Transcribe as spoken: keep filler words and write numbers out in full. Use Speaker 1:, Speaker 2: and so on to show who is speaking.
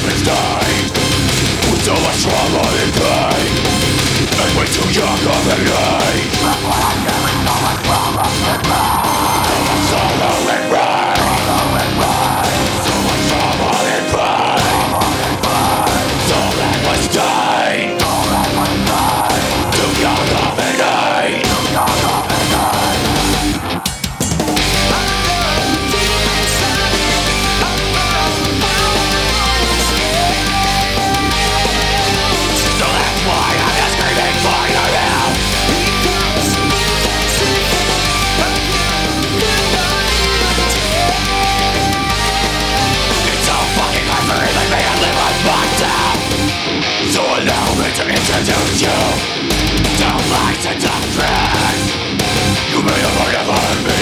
Speaker 1: has died with so much trauma and pain, and way too young of an age. That's why I'm feeling so much trauma and pain. Sorrow and rain, so much trauma and pain. So that was died, too young of an age. So allow me to introduce you to lies and doctrines. You may have heard of me.